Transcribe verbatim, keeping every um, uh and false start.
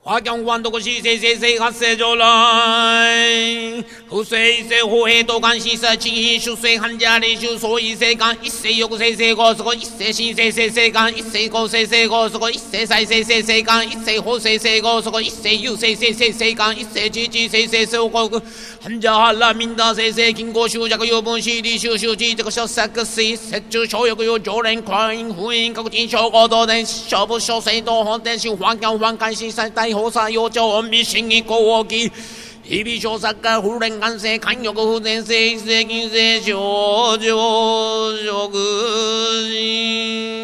花江湾都个西西西西哈西就来，后西西后黑都干西西清西修西汉家里修所以西干一西有个西西个是个一西西西西西干一西个西西个是个一西西西西西干一西后西西个是个一西有西西西西干一西几几西西西个汉家哈拉民大西西经过修这个有本西里修修几这个小三个西西就小有个有教人快呼应个进小个多人小不小谁都好担心花江湾干西西带后山有叫我们心一个我给。一笔小三个忽然干谁看有个忽然谁谁跟谁就就就个心。